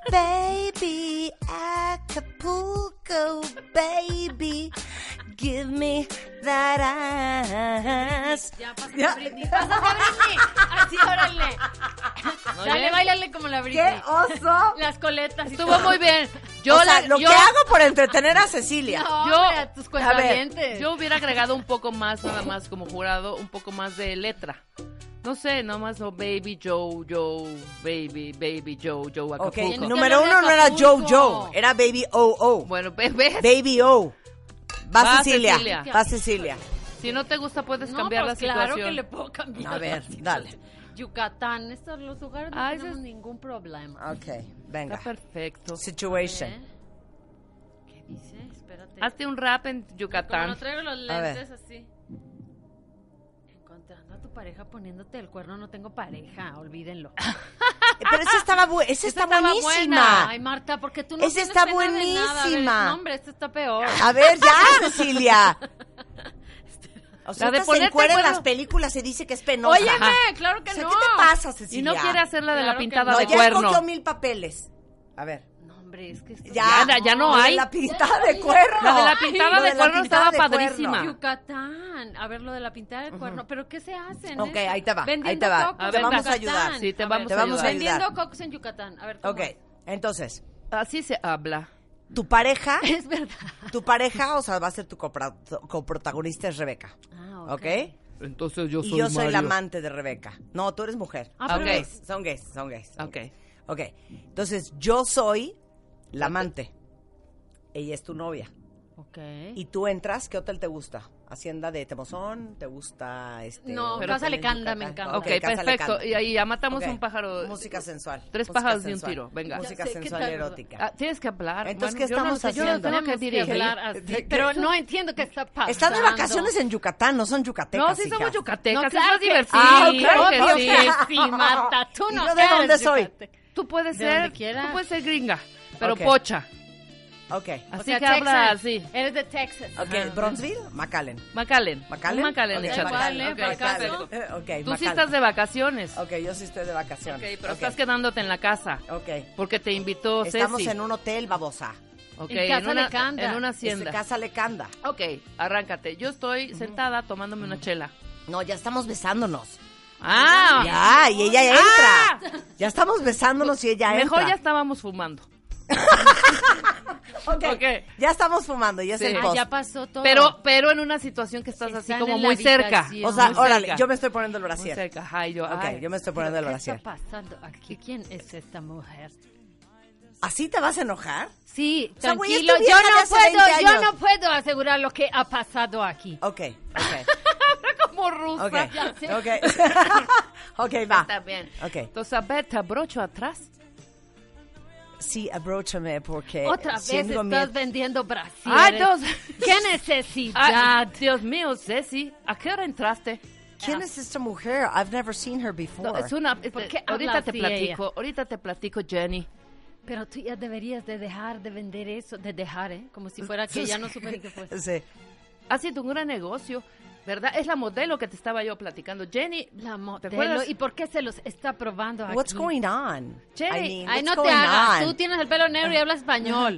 Baby, Acapulco, baby. Give me that ass.
Ya, pásame,
Ya.
Britney. Pásame, Britney. Así, órale. Dale,
Oye.
bailale como la Britney.
¡Qué oso!
Las coletas y
Estuvo
todo.
muy bien. Yo,
o sea,
la-
lo
yo,
que hago por entretener a Cecilia.
No,
Yo-
hombre, a tus cuentavientes.
yo hubiera agregado un poco más, nada más como jurado, un poco más de letra. No sé, nomás no Baby Joe, Joe, Baby, Baby Joe, Joe,
Ok,
Acapulco.
que
número
hablar de
uno no era Joe
Acapulco.
Joe, era Baby O O.
Bueno, ve- ves,
Baby O. Va,
Va,
Cecilia.
Cecilia.
Va Cecilia.
si no te gusta puedes
No,
cambiar
pues
la
claro
situación.
que le puedo cambiar.
A ver, dale.
Yucatán, estos los lugares no
Ah,
tenemos
ese es-
ningún problema.
Ok, venga.
Está perfecto.
Situation.
¿Eh? ¿Qué dice? Espérate.
Hazte un rap en
Como
Yucatán.
no traigo los
A ver.
lentes así. Encontrando a tu pareja poniéndote el cuerno, no tengo pareja, olvídenlo.
Eh, Pero esa estaba bu- esa está
estaba
buenísima.
buena.
Ay, Marta, porque tú no
Esa
tienes
está
pena de nada. A ver,
buenísima.
no, hombre, esto está peor.
A ver, ya, Cecilia. O sea,
La de
esta se
ponerte
encuera en
cuerno.
las películas se dice que es penosa.
Óyeme,
Ajá.
claro que
O sea,
no.
¿qué te pasa,
Y
Cecilia?
no quiere hacer la de
Claro
la
que
pintada
No,
de
ya
cuerno.
escogió mil papeles. A ver.
No, hombre, es que esto
Ya,
Ya, ya no
lo de
hay.
la pintada de cuerno.
La de la pintada
Lo
de
la
cuerno
pintada
estaba
de cuerno.
padrísima.
Yucatán. A ver, lo de la pintada del cuerno. ¿Pero qué se hacen?
Ok,
eh?
ahí te va, ahí
Vendiendo
te va.
cocos
A
en
ver,
vamos a
Yucatán.
ayudar.
Sí, te
A
vamos
Te
a
vamos a
ayudar.
ayudar.
Vendiendo cocos en Yucatán. A ver, ¿cómo
Ok,
es?
entonces,
Así se habla.
tu pareja,
Es verdad.
tu pareja, o sea, va a ser tu copra- coprotagonista es Rebeca.
Ah,
¿Ok?
Entonces yo
Y yo soy la amante de Rebeca. No, tú eres mujer.
Ah,
son
pero-
gays, son gays, son gays. son
Ok.
gays. Ok, entonces yo soy la amante. Ella es tu novia.
Ok.
Y tú entras, ¿qué hotel te gusta? ¿Hacienda de Temozón? ¿Te gusta este?
No,
hotel
Casa
en
Lecanda, me
Yucatán?
encanta.
Ok,
Casa
perfecto.
Lecanda.
Y ahí ya matamos
Ok.
un pájaro.
Música sensual.
Tres
música
pájaros de un
sensual.
tiro, venga.
Música
Ya sé, ¿qué
sensual
tal?
erótica.
Ah, tienes que hablar.
Entonces,
Bueno,
¿qué
yo no
estamos
sé, yo no
haciendo?
tengo que
Tenemos que
dirigir.
hablar así,
¿De qué?
pero no entiendo qué está pasando.
Están de vacaciones en Yucatán, no son yucatecas.
No, sí somos
hijas.
yucatecas,
No,
es
claro
más
que
divertido.
Ah,
claro que
obvio
sí.
que sí, Marta, tú
¿Y
no
yo de
eres
dónde soy?
yucateca.
Tú puedes
De
ser,
donde quieras.
tú puedes ser gringa, pero
Ok.
pocha.
Ok.
Así
O sea,
que habla
Texas.
así.
Eres de Texas.
Ok,
Ajá.
Bronzeville, McAllen.
McAllen.
¿McAllen?
Un McAllen,
Ok,
échate.
McAllen,
Vale,
Ok,
para acá,
perfecto.
Eh, Ok,
Tú sí
McAllen.
estás de vacaciones.
Ok, yo sí estoy de vacaciones.
Ok, pero
Ok.
estás quedándote en la casa.
Ok.
Porque te invitó
Estamos
Ceci.
en un hotel, babosa.
Ok,
En Casa
una,
Lecanda.
en una
Es
hacienda.
Casa Lecanda.
Ok, arráncate. Yo estoy sentada tomándome una chela.
No, ya estamos besándonos.
Ah,
Ya, y ella
Ah.
entra. Ya estamos besándonos y ella
mejor
entra.
ya estábamos fumando.
Ok.
Ok.
Ya estamos fumando, ya es
Sí.
el
Ah,
post.
ya pasó todo.
Pero, pero en una situación que estás así
Están
como
en la
muy cerca.
habitación.
O sea,
Muy
órale,
cerca.
yo me estoy poniendo el
Muy
brasier.
cerca. Ay, yo,
Ok,
ay.
yo me estoy poniendo el
¿Qué
brasier.
está pasando aquí? ¿Quién es esta mujer?
¿Así te vas a enojar?
Sí,
O sea, güey,
tranquilo,
es tu
yo
vieja de
no
hace
puedo,
veinte
yo
años.
no puedo asegurar lo que ha pasado aquí.
Ok, ok,
Como rusa.
ok,
Ya sé.
ok. Ok, va.
Está bien.
Ok.
Entonces, a ver, te abrocho atrás.
Sí, abróchame porque
Otra vez
siento
estás
miedo.
vendiendo brasieres.
Ay, Dios.
¡Qué necesidad!
Ay, Dios mío, Ceci, ¿a qué hora entraste?
¿Quién es esta mujer? I've never seen her before.
No, es una,
¿Por
este,
qué
ahorita
hablas
te
así
platico,
ella?
ahorita te platico, Jenny.
Pero tú ya deberías de dejar de vender eso, de dejar, ¿eh? Como si fuera que ya no supe ni qué fue.
Sí.
Ha sido un gran negocio, ¿verdad? Es la modelo que te estaba yo platicando. Jenny,
La
¿te
modelo.
acuerdas?
¿Y por qué se los está probando aquí?
What's going on?
Jenny,
I mean,
Ay,
what's
no te
going
hagas.
on?
Tú tienes el pelo negro y hablas español.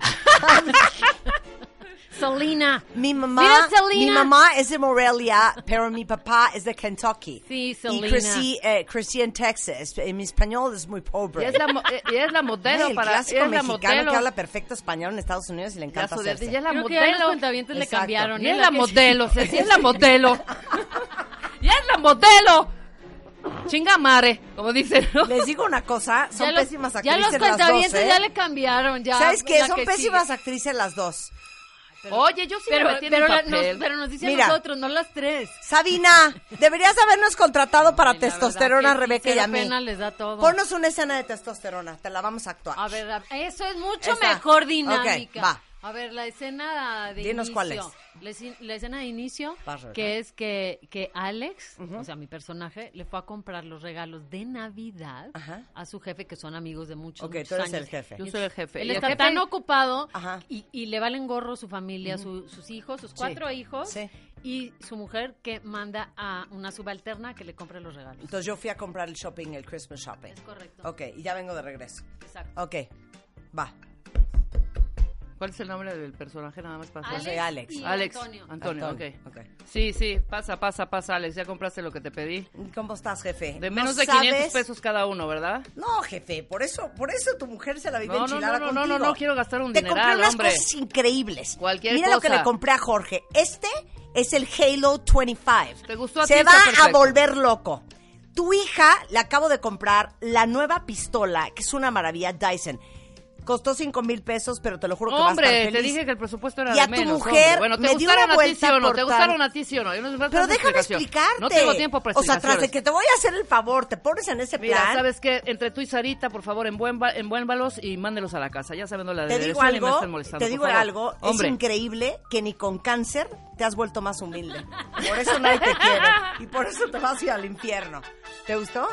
Solina.
Mi mamá,
Mira, Selena.
mi mamá es de Morelia, pero mi papá es de Kentucky.
Sí,
Y
Selena.
crecí, eh, crecí en Texas. Eh, Mi español es muy pobre.
y es la, mo- eh, y es la modelo
Ay, el
para...
clásico
es la
mexicano
modelo.
que habla perfecto español en Estados Unidos y le encanta
Ya, su-
hacerse.
ya es la
Creo que ya los
modelo.
cuentavientes le
Exacto.
cambiaron.
Y
¿eh?
es la
que-
modelo, Ceci, es la modelo. Y es la modelo. Chinga mare, como dicen, ¿no?
Les digo una cosa, son
Ya los-
pésimas
Ya
actrices
los
las dos,
cuentavientes
¿eh?
ya le cambiaron. Ya,
¿Sabes qué?
la
Son
que
pésimas
sigue.
actrices las dos.
Oye, yo sí
Pero,
me metí en
pero,
el
la-
papel.
nos, pero nos dicen
Mira.
nosotros, no las tres.
Sabina, deberías habernos contratado para
Ay, la
testosterona,
verdad que
Rebeca
sí,
y a
cero
mí.
pena les da todo.
Ponnos una escena de testosterona, te la vamos a actuar.
A ver, a- eso es mucho
Esa.
mejor dinámica.
Ok, va.
A ver, la escena de
Dinos
inicio.
cuál es.
La, escen- la escena de inicio,
Vas, Rebeca.
que es que, que Alex, o sea, mi personaje, le fue a comprar los regalos de Navidad
Ajá.
a su jefe, que son amigos de muchos,
Ok,
muchos
tú eres
años.
el jefe.
Yo soy el jefe.
Él
Y el
está
jefe-
tan ocupado
Ajá.
y, y le valen gorro su familia, su- sus hijos, sus cuatro hijos,
Sí.
y su mujer que manda a una subalterna que le compre los regalos.
Entonces yo fui a comprar el shopping, el Christmas shopping.
Es correcto.
Ok, y ya vengo de regreso.
Exacto.
Ok, va.
¿Cuál es el nombre del personaje? Nada más para
Yo soy Alex.
y
Alex.
Antonio.
Antonio,
Antonio,
ok.
ok.
Sí, sí, pasa, pasa, pasa, Alex. Ya compraste lo que te pedí.
¿Cómo estás, jefe?
De
¿No
menos de
sabes?
quinientos pesos cada uno, ¿verdad?
No, jefe, por eso, por eso tu mujer se la vive
No, no,
enchilada
no, no, no,
contigo.
no, no quiero gastar un
Te
dineral,
compré unas
hombre.
cosas increíbles.
Cualquier
Mira lo que
cosa.
le compré a Jorge. Este es el Halo veinticinco.
¿Te gustó a
Se
ti?
va
Está
a
perfecto.
volver loco. Tu hija le acabo de comprar la nueva pistola, que es una maravilla, Dyson. Costó cinco mil pesos, pero te lo juro que va a estar
Hombre,
feliz.
te dije que el presupuesto era
Y a
de
tu
menos,
mujer
hombre. Bueno, ¿te
me dio
gustaron
una
a ti
vuelta
sí o no?
por
¿Te
tan-
gustaron a ti sí o no? Yo no me
Pero
falta
déjame
explicación.
explicarte.
No tengo tiempo para
O sea, tras de
explicaciones.
que te voy a hacer el favor, te pones en ese
Mira,
plan.
¿sabes qué? Entre tú y Sarita, por favor, envuelva- envuélvalos y mándelos a la casa. Ya saben la
Te digo
dirección y me
algo,
estén molestando,
te
por
digo
favor.
algo,
Hombre,
es increíble que ni con cáncer te has vuelto más humilde. Por eso nadie te quiere y por eso te vas a ir al infierno. ¿Te gustó?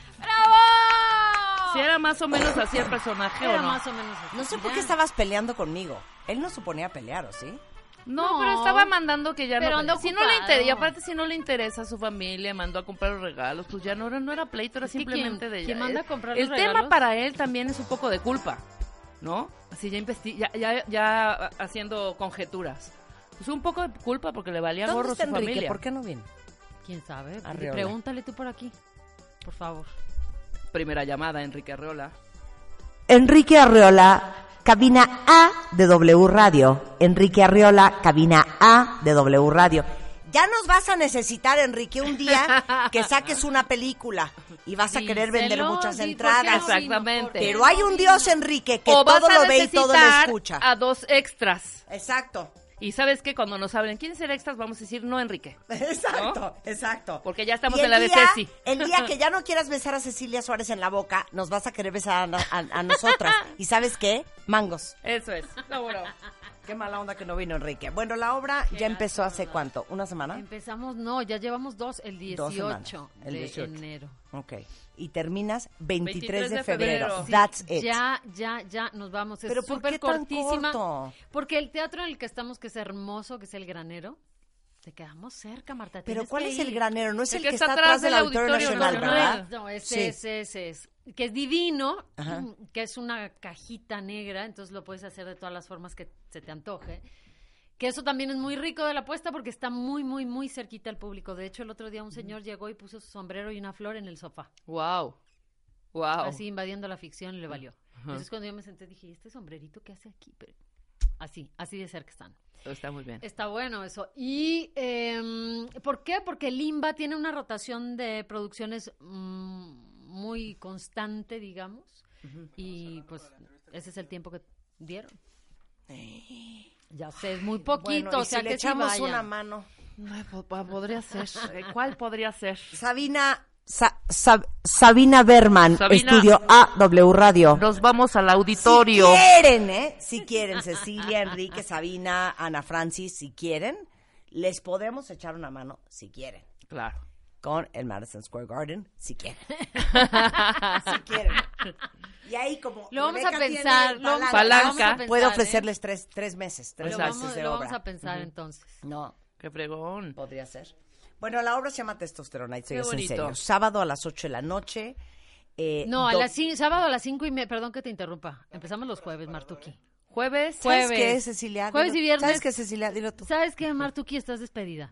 ¡Bravo!
si era más o menos así el personaje
Era
o no.
más o menos así.
No sé por
Ya.
qué estabas peleando conmigo. Él no suponía pelear, ¿o sí?
No,
No,
pero estaba mandando que ya
pero
no.
anda
Si no le
ocupado.
interesa, y aparte si no le interesa a su familia, mandó a comprar los regalos, pues ya no era, no era pleito, era
Es que
simplemente
quien-
de ella.
quien manda a
El-
comprar
El
los
tema
regalos-
para él también es un poco de culpa, ¿no? Así ya investi ya, ya, ya haciendo conjeturas. Pues un poco de culpa porque le valía
¿Dónde
gorro
está
su
Enrique?
familia.
¿Por qué no viene?
¿Quién sabe?
Arreola.
Pregúntale tú por aquí, por favor.
Primera llamada, Enrique Arreola.
Enrique Arreola, cabina A de W Radio. Enrique Arreola, cabina A de W Radio. Ya nos vas a necesitar, Enrique, un día que saques una película y vas a querer vender
Díselo,
muchas
di- ¿por qué
entradas.
no vino?
Exactamente.
¿Por qué
Pero
no
hay un
vino?
Dios, Enrique, que
o vas
todo
a
lo ve y todo lo
necesitar
escucha.
a dos extras.
Exacto,
Y sabes que cuando nos hablen, ¿quién será extras? Vamos a decir, no, Enrique.
exacto, exacto.
Porque ya estamos
Y el
en la de
día-
Ceci.
El día que ya no quieras besar a Cecilia Suárez en la boca, nos vas a querer besar a, a- a nosotras. ¿Y sabes qué? Mangos.
Eso es. No, bueno.
Qué mala onda que no vino Enrique. Bueno, la obra ya empezó hace cuánto, ¿una semana?
Empezamos, no, ya llevamos dos, el
Dos semanas,
dieciocho
el
de
dieciocho.
enero.
Ok. Y terminas veintitrés,
veintitrés de
de febrero.
febrero.
Sí,
That's it.
Ya, ya, ya nos vamos. Es
Pero ¿por
súper
qué tan
cortísima.
corto?
Porque el teatro en el que estamos, que es hermoso, que es el Granero, te quedamos cerca, Marta.
Pero
tienes
¿cuál
que
es el
ir.
granero? No es el,
El que
que
está
está
atrás
atrás del
del
Auditorio
Auditorio
Nacional,
Nacional.
¿verdad?
No, ese,
Sí.
ese, ese es. Que es divino,
Ajá.
que es una cajita negra, entonces lo puedes hacer de todas las formas que se te antoje. Que eso también es muy rico de la apuesta porque está muy, muy, muy cerquita al público. De hecho, el otro día un señor llegó y puso su sombrero y una flor en el sofá.
Wow. Wow.
Así invadiendo la ficción y le valió. Entonces cuando yo me senté dije, ¿y este sombrerito qué hace aquí? Pero así, así de cerca están.
Está muy bien.
Está bueno eso. ¿Y eh, por qué? Porque Limba tiene una rotación de producciones mm, muy constante, digamos. Y pues ese es el tiempo que dieron. Ya sé, es muy poquito,
Bueno, y
o sea
si le
que sí
echamos
vayan.
una mano.
Ay, po- po- podría ser. Eh, ¿Cuál podría ser?
Sabina, Sa- Sa- Sabina Berman,
Sabina.
Estudio A W Radio.
Nos vamos al auditorio.
Si quieren, ¿eh? Si quieren, Cecilia, Enrique, Sabina, Ana Francis, si quieren, les podemos echar una mano, si quieren,
Claro.
con el Madison Square Garden, si quieren. Si quieren. Y ahí como
Lo vamos
Rebeca
a
tiene
pensar, lo vamos,
Palanca.
lo vamos a pensar,
puedo
¿eh?
ofrecerles tres, tres meses, tres
Lo
Exacto.
meses
vamos,
de
lo
obra.
vamos a pensar entonces.
No,
Qué fregón.
podría ser. Bueno, la obra se llama Testosterona, y
Qué
es en
bonito.
serio. Sábado a las ocho de la noche. eh,
No, a
do-
las cin- sábado a las cinco y media, perdón que te interrumpa. Empezamos los jueves, Martuki.
Jueves.
¿Sabes
jueves.
qué, Cecilia?
Jueves
Dilo-
y viernes.
¿Sabes qué, Cecilia? Dilo tú.
¿Sabes qué, Martuki? Estás despedida.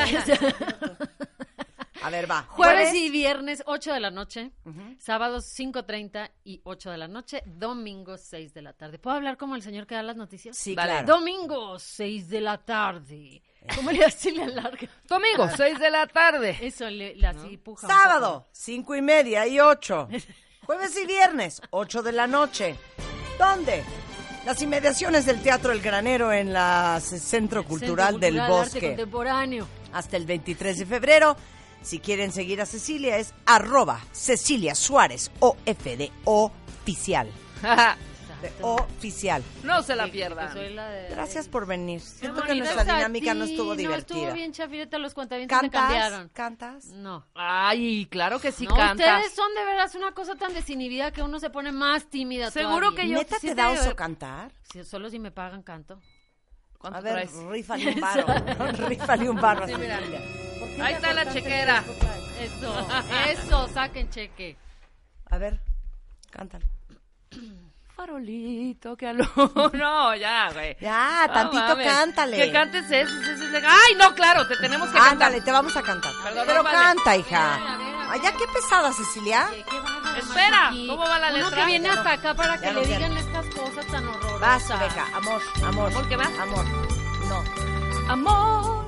A ver, va.
Jueves y viernes, ocho de la noche. Sábados, cinco treinta y ocho de la noche. Domingo, seis de la tarde. ¿Puedo hablar como el señor que da las noticias?
Sí,
Dale.
claro.
Domingo, seis de la tarde. ¿Cómo le así le alarga?
Domingo, seis de la tarde.
Eso, le, le así puja un
Sábado, cinco y media y ocho. Jueves y viernes, ocho de la noche. ¿Dónde? Las inmediaciones del Teatro El Granero en la C- Centro
poco.
Cultural
Centro
del
Cultural de Arte
Bosque.
Contemporáneo.
Hasta el veintitrés de febrero. Si quieren seguir a Cecilia es arroba Cecilia Suárez O F D oficial. De oficial.
No se la
Que- que
pierdan.
soy la de-
Gracias por venir. Siento que
Gracias
nuestra
a
dinámica no
ti.
estuvo
No,
divertida.
estuvo bien chafireta, los cuentavientes se
¿Cantas?
cambiaron.
¿Cantas?
No.
Ay, claro que sí
No,
cantas.
ustedes son de veras una cosa tan desinhibida que uno se pone más tímida
Seguro
todavía.
que yo
¿Neta
sí
te da
te-
oso cantar?
Si- solo si me pagan canto.
¿Cuánto
A ver,
traes?
rífale un barro. Rífale un barro a
Sí, mira.
Cecilia.
Ahí está la chequera.
Eso, eso, saquen cheque.
A ver, cántale.
Farolito que aló. No, ya, güey.
Ya,
No
tantito
mames.
cántale.
Que cantes eso, eso, eso, eso. Ay, no, claro, te tenemos que
Ándale,
cantar.
te vamos a cantar.
Perdón,
Pero
no vale.
canta, hija.
A ver, a ver, a ver.
Ay, ya qué pesada, Cecilia.
Qué- qué bárbaro,
Espera,
Martuki.
¿cómo va la
Uno
letra?
que viene hasta acá para
Ya
que
no
le
sé.
digan estas cosas tan horrorosas.
Vas, Rebeca. Amor, amor.
¿Amor qué va?
Amor. No.
Amor,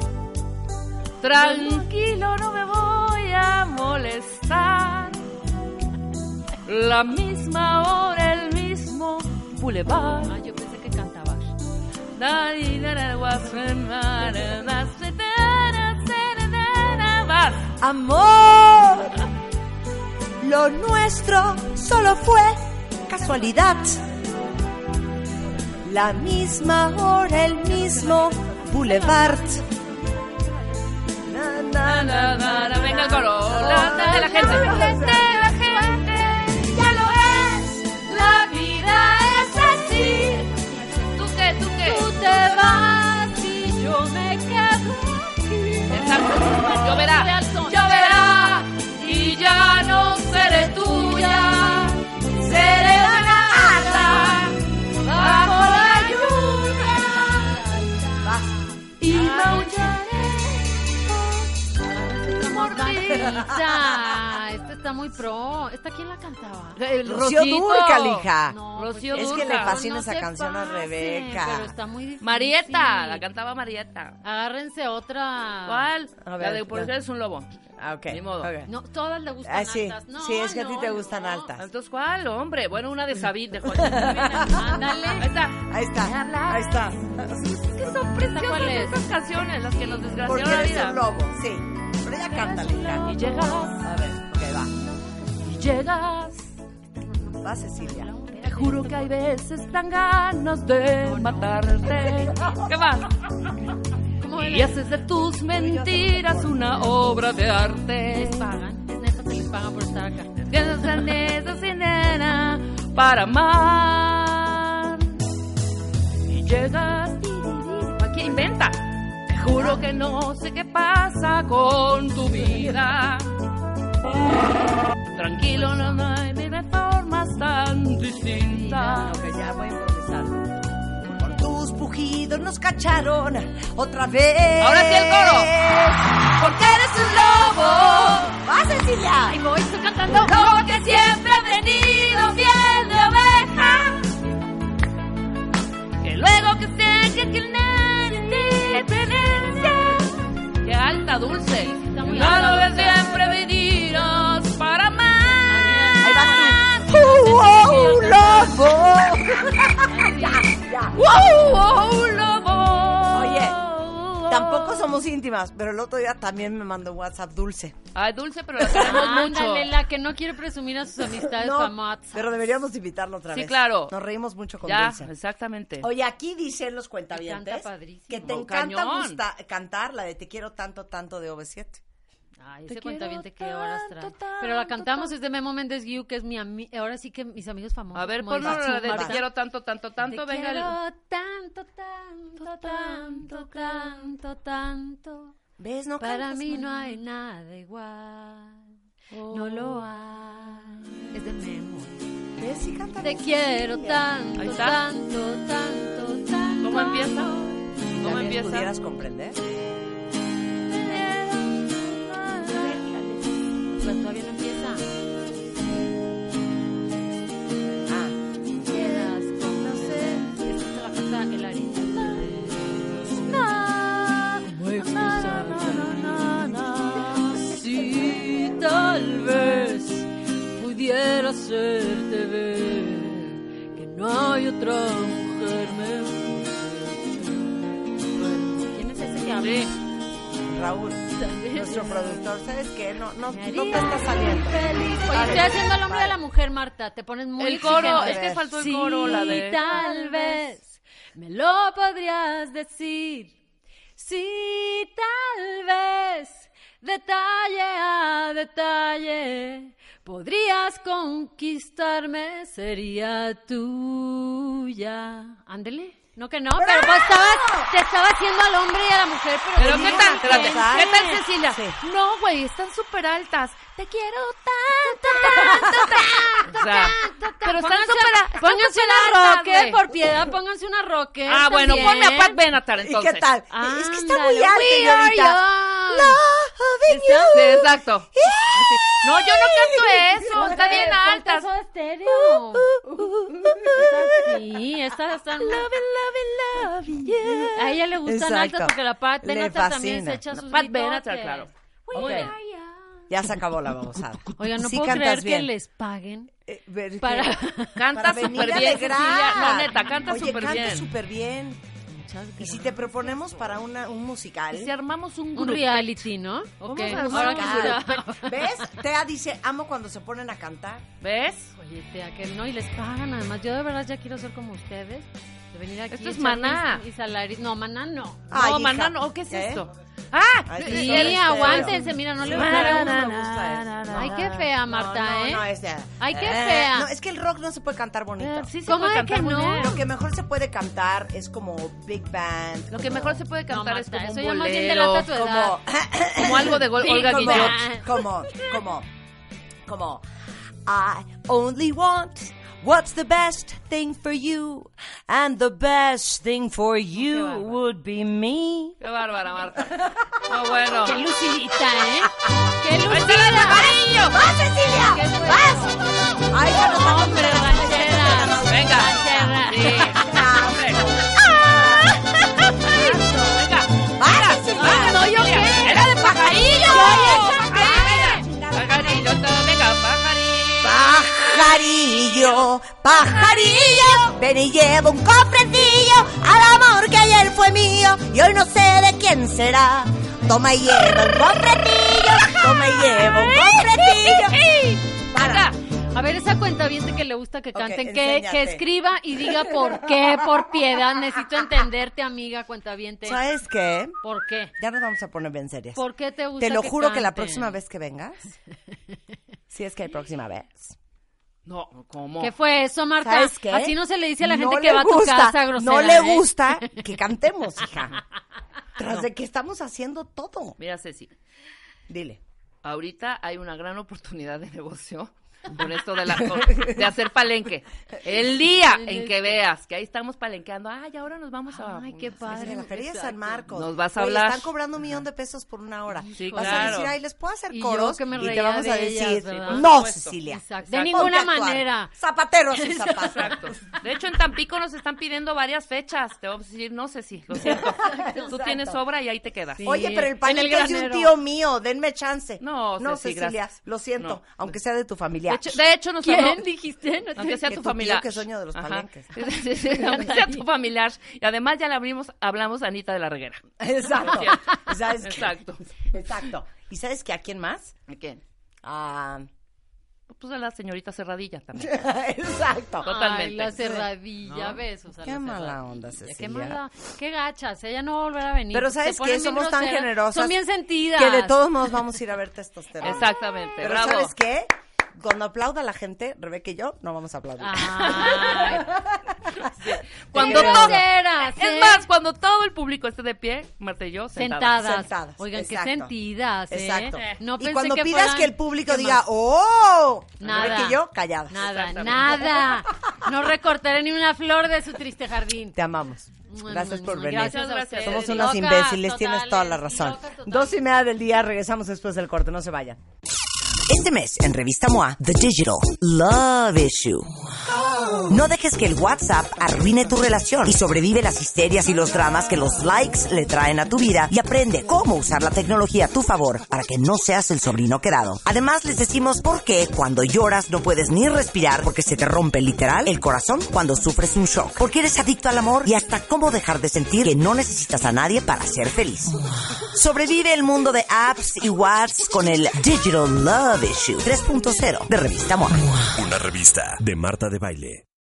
tranquilo, no me voy a molestar. La misma hora, el mismo boulevard.
Ah, yo pensé que cantabas.
Vas.
Amor. Lo nuestro solo fue casualidad. La misma hora, el mismo boulevard. Na, na,
Na, na, na, venga el coro. La, la, la gente.
La gente, la gente, ya lo es. La vida es así.
¿Tú qué? ¿Tú qué?
Tú te vas y yo me quedo aquí.
Exacto. Lloverá.
Lloverá y ya no seré tuya. Seré una gata bajo la lluvia y maullaré.
Mordida. Esta está muy pro. ¿Esta quién la cantaba?
El
Rocío
Rosito.
Dúrcal, hija.
No,
Rocío
Es que
Dúrcal.
le fascina
no
esa
se
canción a
pasen,
Rebeca.
Pero está muy difícil.
Marieta, la cantaba Marieta.
Agárrense otra.
¿Cuál?
A
La
ver,
de Por
ya.
eso eres un lobo.
Ah, ok.
Ni modo.
ok.
No, todas le gustan
Ah, sí.
altas. No,
Sí, es que a ti
no,
te gustan
no.
altas.
Entonces, ¿cuál, hombre? Bueno, una de Sabine, de Joaquín.
Ándale.
Ahí está.
Ahí está, ahí está.
Que son preciosas
¿Cuál es?
estas canciones, las que nos
Porque
desgraciaron la
eres
vida.
un lobo, sí. Pero ya cántale, hija.
Y llegas,
A ver, ok, va.
y llegas.
Va, Cecilia.
Te juro que hay veces tan ganas de matarte. ¿Qué más?
¿Cómo
Y
les
haces de tus mentiras una obra de arte.
pagan? Es neta, se les pagan por estar acá.
Tienes grandeza sin nena para amar. Y llegas, aquí inventa. Te juro que no sé qué pasa con tu vida. Tranquilo, no hay mil formas tan distintas.
Ok, ya voy a improvisar. Por tus pujidos nos cacharon otra vez.
Ahora sí el coro.
Porque eres un lobo. Va, Cecilia.
Ahí voy, estoy cantando.
Lobo que siempre ha venido piel de oveja.
Que luego que sé que el independencia. Qué alta, dulce.
está muy
Ya
alta,
lo que
dulce.
siempre me dirás para amar.
Ahí vas tú. Uh, oh, lobo. somos íntimas, pero el otro día también me mandó WhatsApp Dulce.
Ay, Dulce, pero la queremos mucho.
Ándale, la que no quiere presumir a sus amistades
No,
famosas.
pero deberíamos invitarlo otra
Sí,
vez.
claro.
Nos reímos mucho con
Ya,
Dulce.
exactamente.
Oye, aquí dicen los cuentavientes
Canta padrísimo.
que te
Oh,
encanta
cañón.
gusta- cantar la de Te quiero tanto, tanto de O V siete.
Ay,
Te
ese cuenta bien
quiero
qué horas trae.
tanto,
Pero la
tanto,
cantamos,
tanto.
es de Memo Méndez Guiú, que es mi amigo. Ahora sí que mis amigos famosos.
A ver,
como
ponlo
dices tú,
la de Te
Marta.
quiero tanto, tanto, tanto.
Te
Venga, el-
quiero tanto, tanto, tanto, tanto, tanto.
¿Ves? No
Para
cantas
mí
mal.
no hay nada igual. No lo hay. Es de Memo.
¿Ves? Sí canta
Te
bien.
quiero
Ahí
tanto,
está.
tanto, tanto, tanto.
¿Cómo empieza? ¿Cómo
¿También
empieza?
pudieras comprender?
Pues todavía no empieza.
Ah,
Quieras conocer. Esta te la canta el Ari. ¿Cómo expresarte? Si tal vez pudiera hacerte ver que no hay otra mujer mejor. ¿Quién es ese que habla?
Raúl, nuestro productor, ¿sabes qué? No, no, no te está saliendo.
Oye, estoy haciendo el hombre de la mujer, Marta. Te pones muy
El coro,
exigente.
es que faltó el
Sí,
coro, la de...
tal vez me lo podrías decir. Sí, tal vez, detalle a detalle, podrías conquistarme, sería tuya. Ándele. No que no, pero pues estabas, te estaba haciendo al hombre y a la mujer, pero...
Pero
sí,
¿qué tal? Espérate,
bien.
¿qué tal, Cecilia?
Sí.
No, güey, están súper altas. Te quiero tanto, tanto, tanto. O sea, pero están
Pónganse,
súper
pónganse
súper
una
altas,
roque,
güey.
por piedad, pónganse una roque.
Ah, bueno,
también.
ponme a Pat Benatar
¿Y
entonces.
qué tal? Es que está muy
Ándale,
alta,
we
y
are
ahorita.
young.
Loving
¿Está?
Sí,
you.
exacto. Así. No, yo no canto eso, está bien altas.
Eso estéreo. Sí, estas están... A ella le gustan
Exacto.
altas porque la Pat
Le
Benatar también
fascina.
se echa sus
Pat
mitotes.
Benatar, claro.
We
Ok.
are young.
Ya se acabó la babosada.
Oigan, no
Sí
puedo
cantas
creer
bien.
que les paguen
Eh, ver-
para...
que-
Canta
para venir
súper
a
bien,
alegrar.
Cecilia. No, neta, canta
Oye,
súper
canta
bien.
súper bien. Y si te proponemos para una, un musical...
Si armamos un
Un
grupo.
reality, ¿no? Ok.
Vamos a
Ahora
armar
que
un
está-
¿Ves? Tea dice, amo cuando se ponen a cantar.
¿Ves?
Oye, tía, que no, y les pagan además. Yo de verdad ya quiero ser como ustedes. De venir aquí.
Esto es
echar
Maná.
mis- mis salarios. No, Maná no.
Ay,
No,
hija.
maná, no, ¿qué es
¿Eh?
esto? ¡Ah!
Ay,
eh,
Sí,
eh,
aguántense, mira, no le voy a dar
No,
uno.
no me gusta eso.
Ay, qué fea, Marta,
no, no,
¿eh?
No, es de-
Ay, qué
Eh,
fea.
No, es que el rock no se puede cantar bonito.
eh, sí se
¿Cómo
puede
de que
cantar muy
no?
bien.
Lo que mejor se puede cantar es como big band.
Lo que
como-
mejor se puede cantar
No,
es
Marta,
como un
eso ya más bien
bolero,
delata tu edad.
como
como algo de Gol-
Sí,
Olga
como-
Guillot.
como como como I only want what's the best thing for you, and the best thing for you
bárbara.
would be me.
Qué bárbara, Marta. No, bueno.
Qué lucidita, ¿eh? Qué
¡Ahí está el
lucida.
amarillo!
¡Vas, Cecilia!
¿Qué fue?
¡Vas! ¡Ay, ya nos estamos
Hombre, ranchera.
Venga.
Ranchera.
Sí. Hombre. Venga.
¡Vas, Cecilia!
Ah, no, ¿yo qué? ¡Era de pajarillo!
Oye,
Pajarillo, todo, venga, pajarillo.
Pajarillo, pajarillo, ven y lleva un cofrecillo al amor que ayer fue mío y hoy no sé de quién será. Toma y lleva un cofrecillo, toma y lleva un cofrecillo. Para.
A ver, esa cuenta bien que le gusta que
Ok,
canten, que,
enséñate.
que escriba y diga por qué, por piedad. Necesito entenderte, amiga, cuentaviente.
¿Sabes qué?
¿Por qué?
Ya nos vamos a poner bien serias.
¿Por qué te gusta
Te lo
que
juro que la
canten?
próxima vez que vengas, si es que hay próxima vez.
No, ¿cómo?
¿Qué fue eso, Marta?
¿Sabes qué?
Así no se le dice a la gente
No
que
le
va a tu
gusta,
casa grosera,
no le
¿eh?
gusta que cantemos, hija. Tras de que estamos haciendo todo.
Mira, Ceci,
Dile.
ahorita hay una gran oportunidad de negocio con esto de, la, con- de hacer palenque. El día en que veas que ahí estamos palenqueando, ay, ahora nos vamos a...
Ay, qué padre.
En la Feria de San Marcos.
Nos vas a
Oye,
hablar.
están cobrando un millón de pesos por una hora.
Sí,
Vas
claro.
a decir, ay, ¿les puedo hacer
Y
coros?
yo que me
y te
reía
vamos a
de ellas,
decir,
¿verdad?
no,
Por supuesto.
Cecilia.
Exacto.
Exacto.
De ninguna
Ponte a actuar.
manera.
Zapateros y zapatos.
Exacto. De hecho, en Tampico nos están pidiendo varias fechas. Te vamos a decir, no sé si, lo siento. Tú tienes obra y ahí te quedas.
Sí.
Oye, pero el
En el
palenque es de un
granero.
tío mío, denme chance.
No,
no,
Ceci,
Cecilia,
gracias.
lo siento,
No.
aunque sea de tu familia. decía,
De hecho, de hecho nos
¿Quién
habló-
dijiste? No te-
Aunque sea
que
tu
tu
familiar.
tío, que sueño de los
Ajá.
palenques.
Sí, sí, sí, aunque sea tu familiar. Y además ya le abrimos, hablamos a Anita de la Reguera.
Exacto.
Cierto.
¿Sabes qué?
Exacto.
Exacto. ¿Y sabes que a quién más?
¿A quién?
Ah,
Pues a la señorita Cerradilla también.
exacto.
Totalmente.
Ay, la cerradilla,
¿No?
besos a
Qué
la
mala
cerradilla.
onda,
Qué
Cecilia.
mala, qué gachas, ella no volverá a venir.
Pero
Se
¿sabes
ponen
qué?
bien
Somos tan
groseras.
generosas
Son bien sentidas.
que de todos modos vamos a ir a ver testosterona.
Exactamente.
Pero
bravo.
¿sabes qué? Cuando aplauda la gente, Rebeca y yo no vamos a aplaudir.
Ay,
Cuando
qué
todo-
groseras,
Es
¿eh?
más, cuando todo el público esté de pie, Marta y yo sentadas.
Sentadas.
Sentadas,
Oigan,
exacto.
qué sentidas, ¿eh?
Exacto.
No
y
pensé
cuando
que
pidas
fueran-
que el público
¿Qué
diga,
más?
¡oh!
Nada.
Rebeca y yo, calladas.
Nada,
Exactamente.
nada. No recortaré ni una flor de su triste jardín.
Te amamos. Gracias por venir.
Gracias a
Gracias.
ustedes.
Somos unas
Locas
imbéciles, tienes
totales,
toda la razón.
locas totales.
Dos y media del día, regresamos después del corte, no se vayan. Este mes, en Revista M O A, The Digital Love Issue. No dejes que el WhatsApp arruine tu relación y sobrevive las histerias y los dramas que los likes le traen a tu vida y aprende cómo usar la tecnología a tu favor para que no seas el sobrino quedado. Además, les decimos por qué cuando lloras no puedes ni respirar porque se te rompe literal el corazón cuando sufres un shock. Porque eres adicto al amor y hasta cómo dejar de sentir que no necesitas a nadie para ser feliz. Sobrevive el mundo de apps y WhatsApp con el Digital Love Issue tres punto cero de Revista M O A.
Una revista de Marta de Baile.